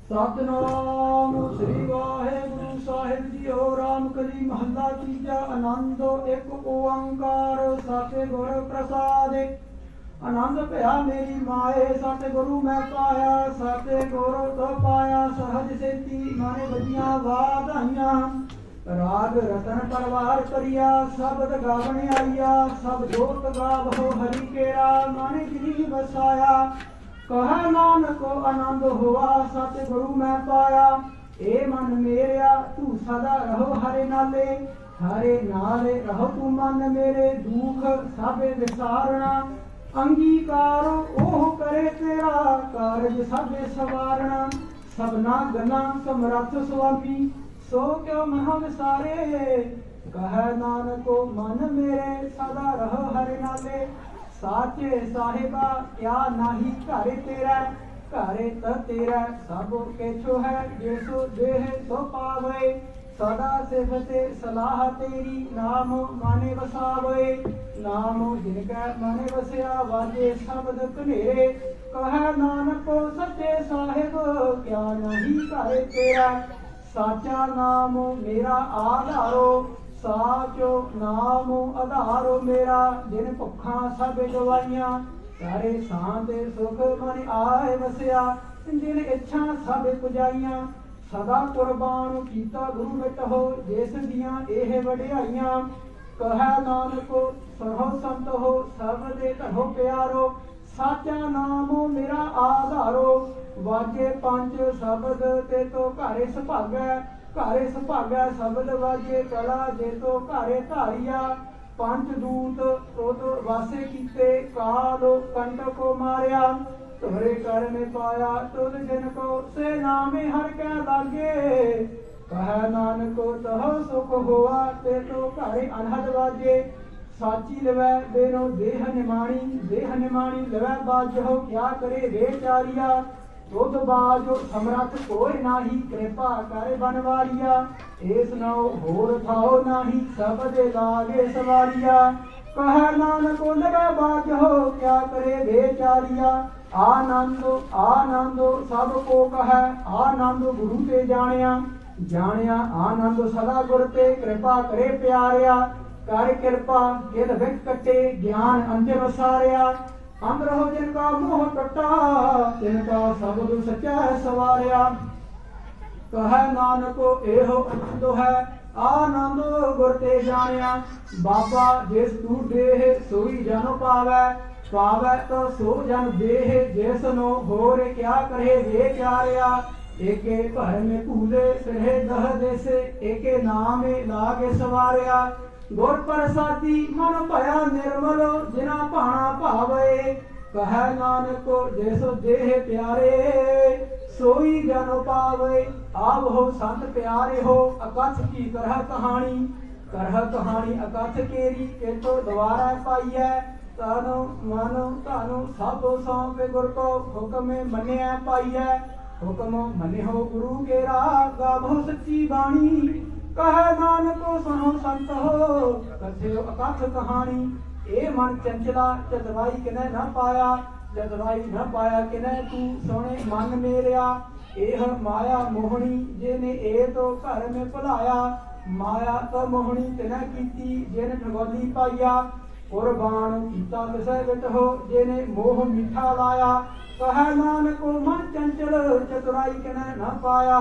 सतनाम श्री वाहेगुरु साहिब जीओ। राम कली महला तीजा। आनंद एक ओंकार सत गुर प्रसाद। आनंद भया मेरी माए सत गुरु मैं पाया। सत गुरु तो पाया सहज सेती माने बजिया वाधाइया। राग रतन परवार करिया शब्द गावन आइया। सब जोत गावो हरि केरा माने गिरी बसाया। कह नानक आनंद हुआ सत गुरु मैं पाया। ए मन मेरिया तू सदा रहो हरे नाले। हरे नाले रहो तू मन मेरे दुख सबे विसारना। अंगीकार ओह करे तेरा कारज सबे सवारना। सबना गना समरथ स्वामी सो क्यों महा विसारे। कह नानक मन मेरे सदा रहो हरे नाले। साचे साहिबा क्या नाही घरे तेरा। घरे त तेरा सब केछो है जेसो देह सो पावे। सदा सिफते सलाह तेरी नाम माने वसावे। नाम जिनका माने वसया वाजे शब्द कनेरे। कह नानक सच्चे साहिब क्या नहीं घरे तेरा। साचा नाम मेरा आधारो साचो नाम आधारो मेरा। जिन भुखा सब गवाइया सारे शांत सुख मन आए वसया। जिन इच्छा सब पुजाइया सदा कुर्बान कीता गुरु मिट हो जिस दियां एह वडियाइया। कह नानक सरहो संत हो सब दे धनो प्यारो। साचा नाम मेरा आधारो वाजे पंच शब्द ते तो घरे सुभागै। घरे सुभागै शब्द वाजे कला जे तो घरे धारिया। पंच दूत तोत वासे कीते काल कंट को मारिया। तुहरे कर में पाया तुद जिन को से नामे हर कै लागे। कह नानक तह सुख होआ ते तो घरे अनहद वाजे। साची लवै बेनो देह निमाणी लवै बाजो क्या करे बेचारिया। तुध बाजो समरथ कोई नाही कृपा कर बनवारिया। एस नौ होर थाओ नाही सब दे लागे सवारिया। कह नानक लवै बाजो क्या करे बेचारिया। आनंद आनंद सब को कह आनंद गुरु ते जानिया। जानिया आनंद सदा गुर ते कृपा करे प्यारिया। कर कृपा किल विख कटे ज्ञान अंतर वसारिया। अंदर हो जिनका मोह टटा तिनका शब्द सच्चा सवारिया। कह नानक एहो आनंद है आनंद गुर ते जानिया। बाबा जिस तू देह सोई जन पावै। पावै तो सो जन देह जिस नो होर क्या करे बेचारिया। एके भर में भूले सिरे दह देसे एके नामे लागे सवारिया। गुर प्रसादी मन भया निर्मल जिना भाना भावे। कह नानक जैसो देह प्यारे सोई जन पावे। आव हो संत प्यारे हो अकथ की करह कहानी अकथ केरी के तो द्वारा पाइय। तनु मन तनु सब सौंप गुर को हुक्म मनिया पाइय। हुक्म मने हो गुरु केरा गावो सच्ची बाणी। कह नानक सुनो संत हो कथ्यो अकथ कहानी। ए मन चंचला चतुराई किने न पाया। चतुराई न पाया किने तू सोने मन मेरिया। एह माया मोहनी जिने ए तो घर में भुलाया। माया तो मोहनी तिने कीती जिन ठगोली पाइया। कुर्बान कीता तिसै विट हो जिने मोह मीठा लाया। कह नानक मन चंचल चतुराई किने न पाया।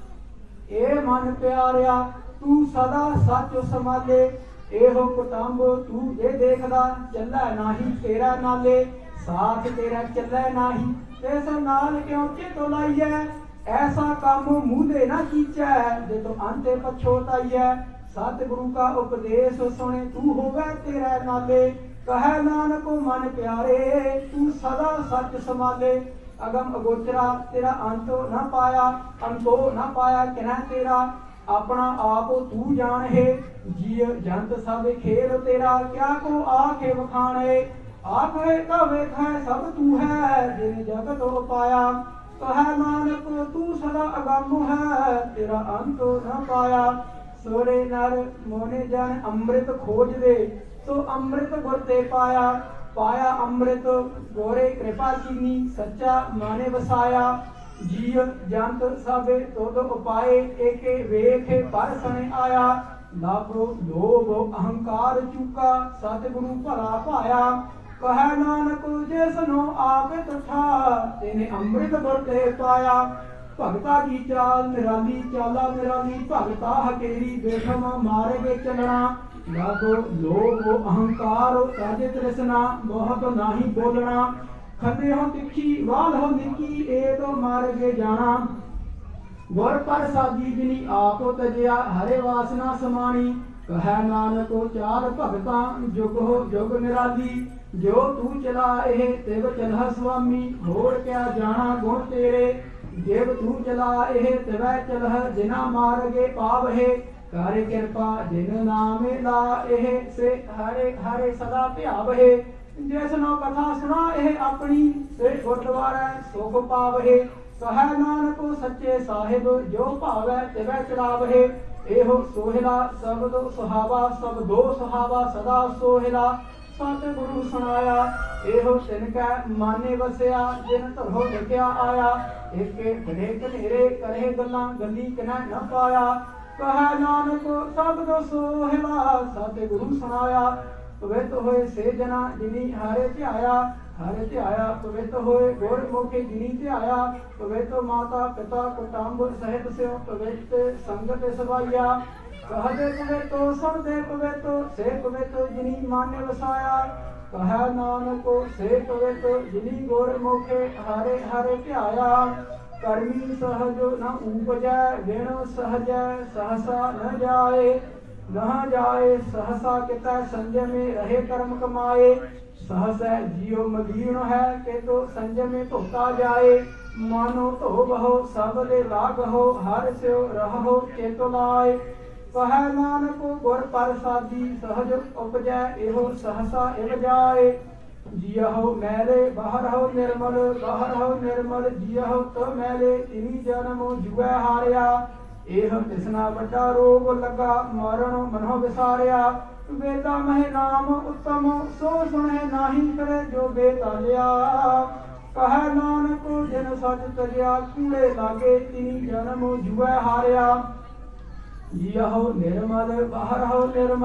ए मन प्यारिया तू सदा सच संभाले। एहो कुटुंब तू जे देखदा चलै नाही तेरा नाले। साथ तेरा चलै नाही तेस नाल क्यों चितो लाइए। ऐसा काम मूले ना कीचै जे तो अंते पछोताइए। सतगुरु का उपदेश सुने तू होवे तेरा नाले। कह नानक मन प्यारे तू सदा सच संभाले। अगम अगोचरा तेरा अंतो न पाया। अंतो न पाया किना तेरा। अपना आप तू जान है जीव जंत सब खेल तेरा। क्या को आखे वखाणे आखे का वेखै सब तू है जिन जगत पाया। कह नानक तू सदा अगम है तेरा अंतो न पाया। सोरे नर मोने जन अमृत खोज दे तो अमृत गुर ते पाया। पाया अमृत गोरे कृपा कीनी सच्चा माने वसाया। जीव जंत सब तुद उपाय एके वेखे पर सने आया लाभो लोभ अहंकार चूका सतगुरु भला पाया कह नानक जिसनो आपे तुठा तेने अमृत बरते पाया भगता की चाल निराली चाला निराली भगता हकेरी बेखम मार्ग चलना लाभो लोभ अहंकार तज तृष्णा मोहत नाही बोलना खते हो तिखी वाल हो निकी ए तो मार्ग जाना गुर पर साधी जिनी आपो तजया हरे वासना समानी कह नानक चाल भगता जुग हो जुग निराली जो तू चला एह तिव चलह स्वामी होर क्या जाना गुण तेरे जिव तू चला एह तिव चलह जिना मार्गे पावहे करे कृपा जिन नाम ला एह से हरे हरे सदा ध्यावहे जिसनो कथा सुना एह अपनी से गुरद्वारा सुख पावहे कह नानक सच्चे साहिब जो भावै तिवै चलावहे एहो सोहिला सबदो सुहावा सबदो सुहावा सदा सोहिला सतगुरु सुनाया एहो तिनकै माने वसिया जिन धरो लिखिया आया एके घड़े घनेरे करे गल्लां गली कनै न पाया कह नानक सबदो सोहिला सतगुरु सुनाया पवित होए से जना जिनी हारे ध्याया हरे ध्याया पवित होए गुर मुखे जिनी ध्याया पवित माता पिता कुटुंब सहित से पवित संगत सवाइया कहदे पवित सुनदे पवित से पवित जिनी माने वसाया कह नानक से पवित जिनी गुर मुखे हरे हरे ध्याया कर्मी सहज न उपजै विण सहज सहसा न जाए न जाए सहसा किता संजय में रहे कर्म कमाए सहसा जियो मदीन है के तो संजय में धोता जाए मानो धो बहो सब ले लाग हो हर स्यो रहो चेतो लाए कह नानक गुर प्रसादी सहज उपजै एहो सहसा इव जाए जियहो मैले बाहर हो निर्मल जियहो तो मैले तिनी जन्म जुए हारिया एह तिसना वड्डा रोग लगा मरण मनो विसारिया वेदा मह नाम उत्तम सो सुने नाही करे जो बेतालिया कह नानक जिन सच तजिया कूड़े लागे तिनी जन्म जुए हारिया जियहो निर्मल बाहर हो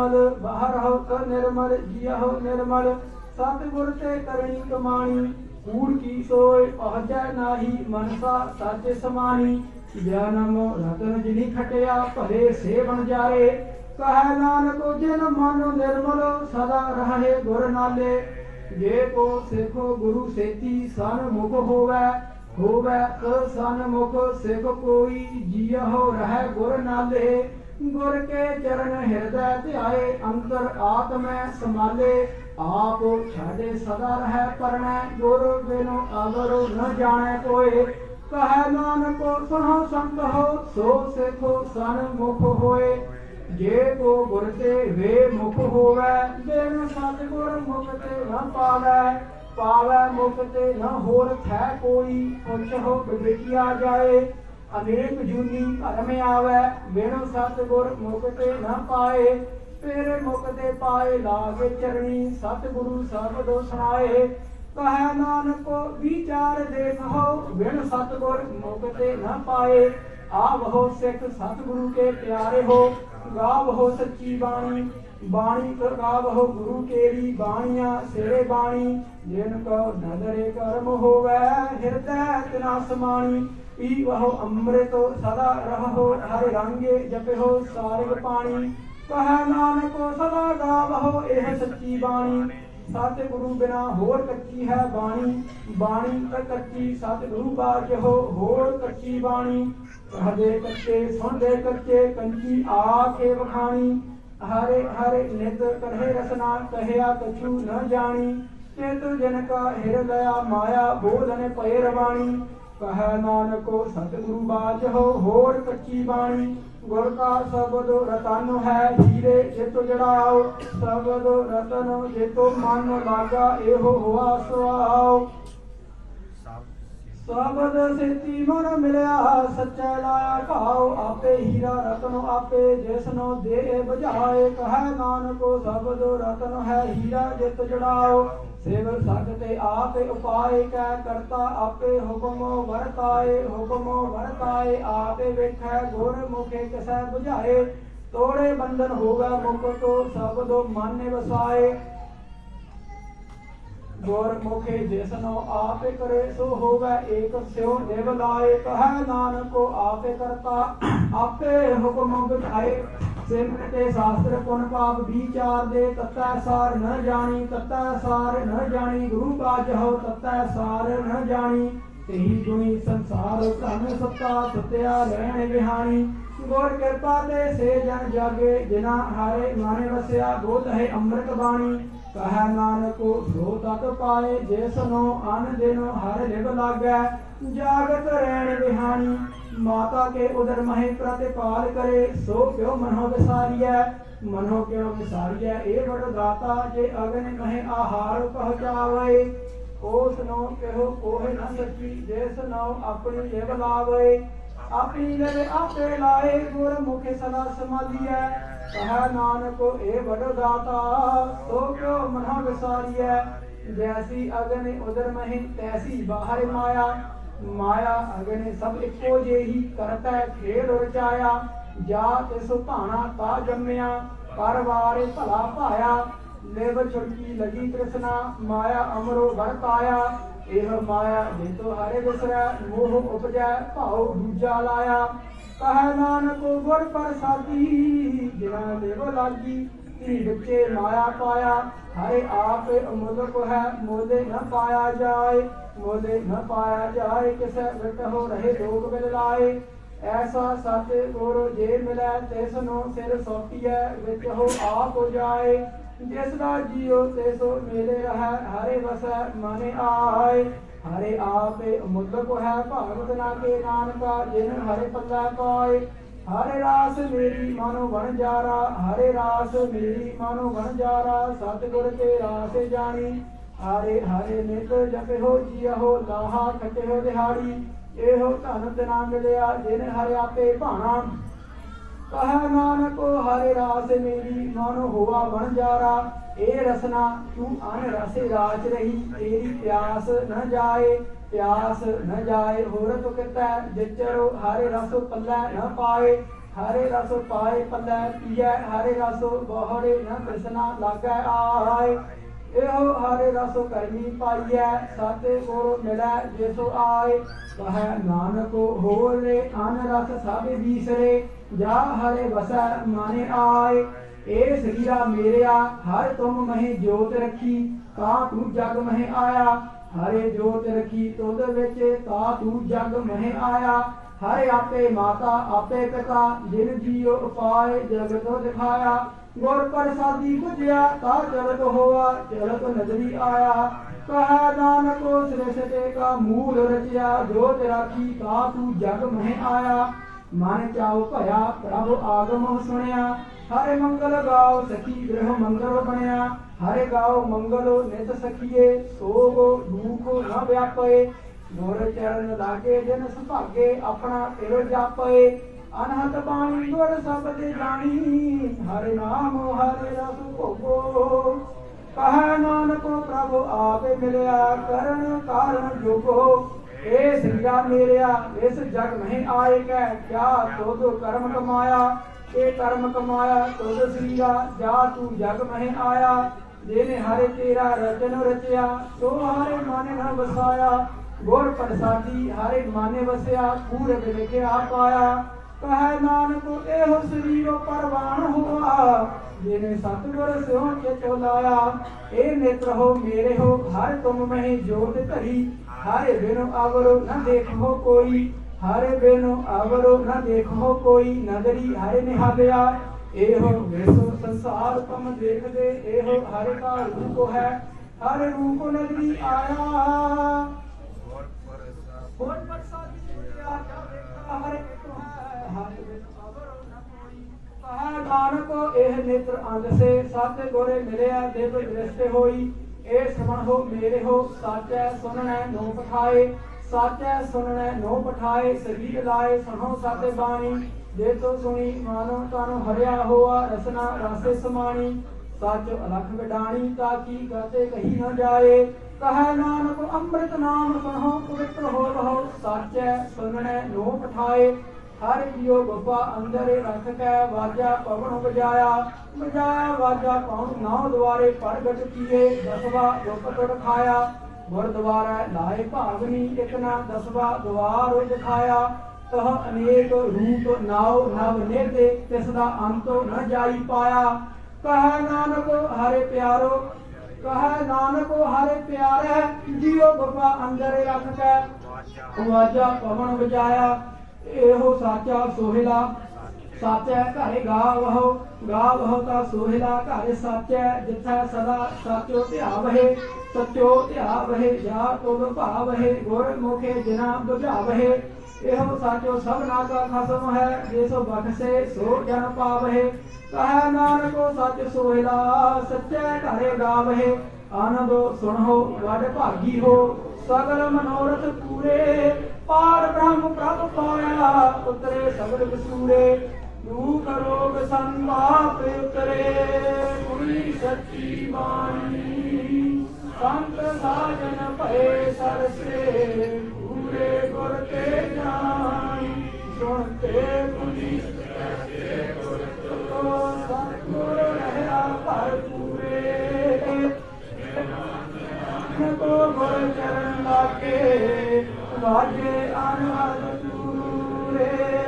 तो निर्मल जियहो निर्मल सतगुर ते करणी कमाणी कूड़ की सोय पहुँचै नाही मनसा सच समानी जन्म रतन जिनी खटिया भले से बन जाए कह नानक जिन मन निर्मल सदा रहे गुर नाले जे को सिखो गुरु सेती सन मुख होवै तो सन मुख सिख कोई जियहो रह गुर नाले गुर के चरण हृदय ध्याए अंतर आत्म संभाले आप छाड़े सदा रह परनै गुर बिनु अवर न जाने कोई कह नानक सुनो संत हो सो सिखो सन मुख होए जे को गुर ते वे मुख होवै बिन सतगुर मुख ते न पावै मुख ते न होर थै कोई कुछ हो विवेकिया जाए अनेक जूनी घर में आवे बिन सतगुर मुख ते न पाए फिर मुख ते पाए लागे चरणी सतगुरु सबदो सुनाए कह नानक विचार देखो बिन सतगुर मुख ते न पाए आवहो सिख सतगुरु के प्यारे हो गावहो सच्ची बाणी कर गावहो गुरु केरी बाणिया सिरे बाणी जिनको नदरे कर्म होवै हृदय तिना समाणी पी वहो अमृत सदा रहो हरे रंगे जपहो सारिग पानी कह नानक सदा गावहो एह सच्ची बाणी सतगुरु बिना होर कच्ची है बाणी तक कच्ची सतगुरु बाज हो होर कच्ची बाणी कहदे कच्चे सुनदे कच्चे कंची आके वखाणी हरे हरे नित कहे रसना कहया कछु न जानी चेत जन का हृदया माया बोधन पय रवाणी कह नानको सतगुरु बाज हो होर कच्ची बाणी गुर का शब्द रतन है हीरे जितो जड़ाओ शब्द रतन जितो मन लागा एहो हुआ सुआओ शब्द सेती मन मिलया सच्चा लाया खाओ आपे हीरा रतन आपे जिसनो दे बजाए कह नानको शब्द रतन है हीरा जित जड़ाओ सेव सकते आप उपाय कै करता आपे हुक्म वरताए आपे वेखै गुर मुखे किसै बुझाए तोड़े बंधन होगा मुकुट सब दो मन वसाए गुर मुखे जिसनो आपे करे सो होगा एक स्यो देव लाए कह नानक को आपे करता आपे हुक्म बुझाए सिमरते शास्त्र पुन पाप विचार दे तत्ता सार न जानी गुरु बाजहो तत्ता सार न जानी तेहि गुणी संसार धन सत्ता सत्या रहन विहानी गुर कृपा ते से जन जागे जिना हारे माने वसया बोध है अमृत बाणी कह नानक सो तत पाए जिसनो अन दिनो हर लिव लागै जागत रहन विहानी माता के उदर महे प्रतिपाल करे सो क्यों मनो विसारिय ए बड़ दाता जे अग्नि महे आहार पहुँचावे ओसनो कहो कोह न सकी जैसनो अपनी लिव लावे अपनी लिव आपे लाए गुर मुखे सदा समालिय कह नानक ए बड़ दाता सो क्यों मनो विसारिय जैसी अग्नि उदर महे तैसी बाहर माया अग्नि सब एको जेही करता खेल रचाया जा तिस भाना ता जम्मिया पर वारे भला पाया लिव छुड़की लगी तृष्णा माया अमरो बरताया एह माया जितो हरे विसरै मोह उपजै भाव दूजा लाया कह नानक गुर प्रसादी जिना लिव लागी धी बिचे माया पाया हरे आप अमूलक है मोले न पाया जाए किसे विटहो रहे लोग मिल लाए ऐसा सत गुर जे मिलै तिसनो सिर सौंपिए विच हो आप जाए जिसदा जियो तिसो मेले रह हरे वसै मन आए हरे आप अमूलक है भागवत ना के नानका जिन हरे पल्लै पाए हरे रास मेरी मानो वणजारा हरे रास मेरी मानो वणजारा सतगुर ते रास जानी हरे हरे नित जपे हो जिया हो लाहा खटे हो दिहाड़ी एहो धन तिना मिलिया जिन हरे आपे भाना कह नानक हरे रास मेरी मानो हुआ वणजारा ए रसना तू अन रसे राज रही तेरी प्यास न जाए होरत कितै जिचरो हरे रस पल्लै न पाए हरे रस पाए पल्लै पियै हरे रस बहरे न तृष्णा लागै आए एहो हरे रस करमी पाइयै सत गुर मिलै जिसो आए कह नानक होरे अन रस सब बीसरे जा हरे वसै माने आए ए सरीरा मेरिया हर तुम महे जोत रखी ता तू जग महे आया हरे जोत रखी तुद विच ता तू जग महे आया हरे आपे माता आपे पिता जिन जियो उपाय जगत दिखाया गुर प्रसादी बुझिया ता चलत होआ चलत नजरी आया कह नानक सृष्टि का मूल रचिया जोत राखी ता तू जग महे आया मन चाओ भया प्रभु आगम सुनिया हरे मंगल गाओ सखी गृह मंगल बनया हरे गाओ मंगलो नित सखिए सोग दुख न व्यापे गुर चरण लागे जन सुभागे अपना तिल जापे अनहत बाणी गुर शब्द जानी हरे नाम हरे रस भोगो कह नानक प्रभु आपे मिलया करण कारण जोगो ए श्रीरा मेरिया इस जग में आए कै क्या तुद कर्म कमाया ए कर्म कमाया तुद श्रीरा जा तू जग में आया जिने हरे तेरा रचन रचया सो हरे मन न वसाया गुर प्रसादी हरे माने वसया पूरब लिखिया पाया कह नानक एहो शरीर परवान हुआ जिने सतगुर स्यों चित लाया ए नेत्र हो मेरे हो हर तुम में जोत धरी हरे बिनु अवरो न देखो कोई हरे बिनु अवरो न देखो कोई नजरी हरे निहालिया एहो विश्व संसार तुम देख दे एहो हरे का रूप है हरे रूप नजरी आया और प्रसादी दुनिया क्या देखा हरे तो है हरे बिनु अवरो न कोई कहा नानक एह नेत्र अंग से सत गोरे मिलिया देव दृष्टि होई ए श्रवण हो मेरे हो साचै सुननै नो पठाए साचै सुननै नो पठाए सगीत लाए सुनो साते बाणी जे तो सुनी मानो तन हरिया होआ रसना रासे समानी सच अलख गडाणी ताकि कहते कही न जाए। कह नानक अमृत नाम सुनो पवित्र हो रहो सच सुनने नो पठाए। हर जियो बब्बा अंदर रख कै वाजा पवन बजाया बजाया वाजा पाउन नौ द्वारे प्रगट किए दसवा दुपट खाया। गुरद्वारा लाए भागनी एक ना दसवा द्वार दिखाया। कह अनेक रूप नाव नव नेते तिसदा अंतो न जाई पाया। कह नानक हरे प्यारो कह नानक हरे प्यारे जियो बब्बा अंदर रख कै वाजा पवन बजाया। एहो साचा सोहिला साचा घरे गावहो ता सोहिला घरे साचा जिथे सदा साचो ध्यावहे सचो ध्यावहे जा तुम भावहे गुर मुखे जिना बुझावहे। एहो साचो सबना का खसम है जिस बख्शे सो जन पावहे। कह नानको सच सोहिला सच्चे घरे गावहे। आनंद सुनो वड भागी हो सगल मनोरथ पूरे। पार ब्रह्म प्रभ पाया उतरे सगल विसूरे। दुख रोग संताप उतरे पूरी सच्ची बाणी। संत साजन भय सरसे पूरे गुर के ज्ञान। सुनते पुनि सतगुर रहया भरपूरे। को गुर चरण लागे वाजे अनहद दूरे।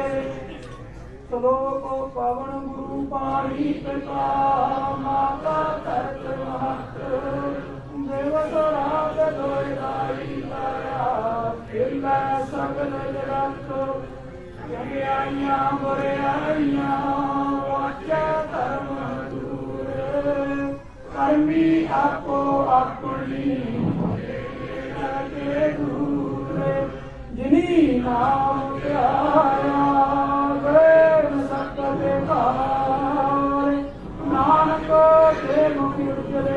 श्लोक पवन गुरु पाणी पिता माता तरत महत। देव राग दोई लाया फिर सगल जगत। आइया बुरे आइया वाचा धर्म दूरे। कर्मी आपो अपनी दूरे। जिनी नाम प्यारा गए सत बेकार। नानक ते मुख उजले